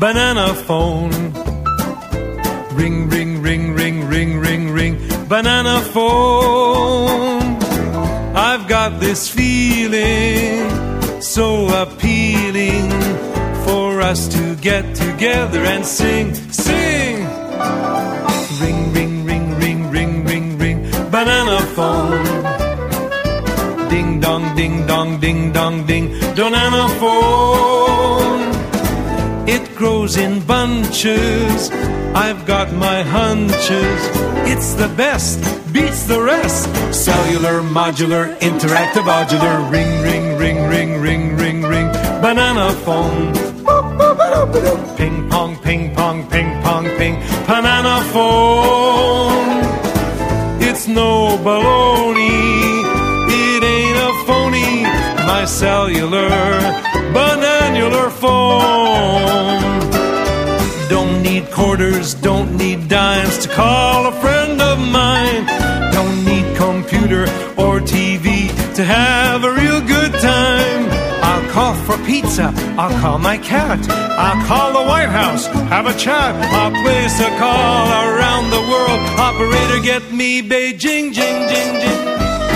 banana phone. Ring, ring, ring, ring, ring, ring, ring, banana phone. I've got this feeling so appealing for us to get together and sing, sing. Ring, ring, ring, ring, ring, ring, ring, banana phone. Ding dong, ding dong, ding dong, ding, banana phone. It grows in bunches, I've got my hunches. It's the best, beats the rest. Cellular, modular, interactive, modular. Ring, ring, ring, ring, ring, ring, ring, banana phone. Ping pong, ping pong, ping pong, ping, banana phone. It's no baloney, it ain't a phony. My cellular, bananular phone. Don't need quarters, don't need dimes to call a friend of mine. Don't need computer or TV to have a real good time. I'll call for pizza, I'll call my cat, I'll call the White House, have a chat. I'll place a call around the world. Operator, get me Beijing, jing, jing, jing.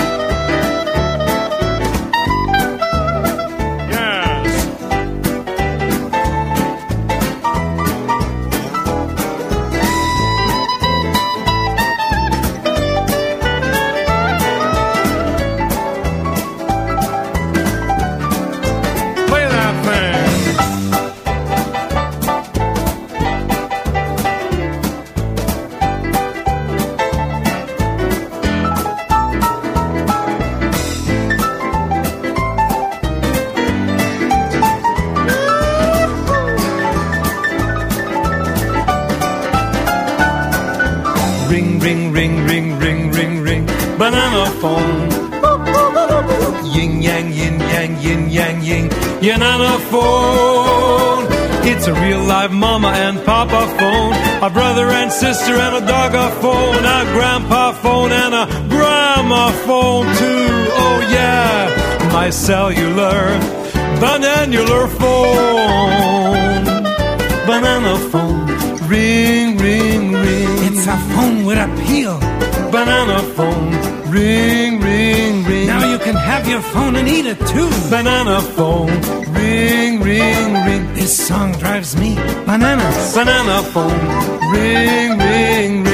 Ring, ring, ring, ring, ring, ring, ring, banana phone. Yin yang, yin yang, yin yang, yin, yanana phone. It's a real live mama and papa phone, a brother and sister and a dog a phone, a grandpa phone and a grandma phone too. Oh yeah, my cellular, bananular phone. Banana phone. Ring, ring, ring. It's a phone with appeal. Banana phone. Ring, ring, ring. Now you can have your phone and eat it too. Banana phone. Ring, ring, ring. This song drives me bananas. Banana phone. Ring, ring, ring.